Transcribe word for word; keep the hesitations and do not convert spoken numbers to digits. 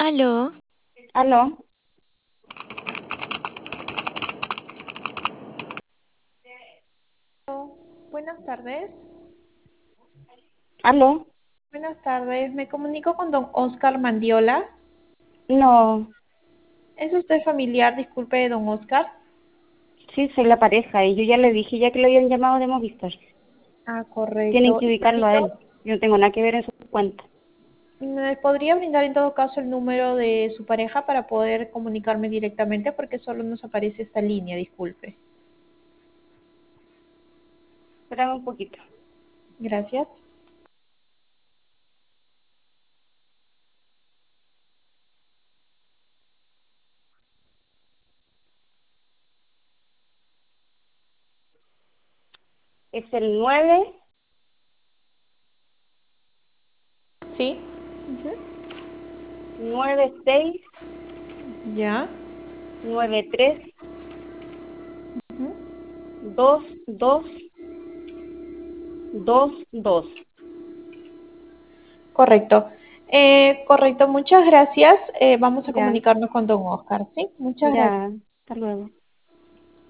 Aló, Aló, Buenas tardes. aló, Buenas tardes. Me comunico con don Oscar Mandiola. no, ¿Es usted familiar, disculpe, de don Oscar? sí, soy la pareja y yo ya le dije ya que le habían llamado de Movistar. Ah, Tienen correcto. que ¿Y ubicarlo a él. Yo no tengo nada que ver en su cuenta. ¿Me podría brindar en todo caso el número de su pareja para poder comunicarme directamente? Porque solo nos aparece esta línea, disculpe. Espérame un poquito. Gracias. Es el nueve Sí. Ujú. nueve seis Ya. nueve tres Ujú. dos dos dos dos. Correcto. Eh, correcto, muchas gracias. Eh, vamos a Ya, comunicarnos con don Oscar, ¿sí? Muchas gracias. ya, hasta luego.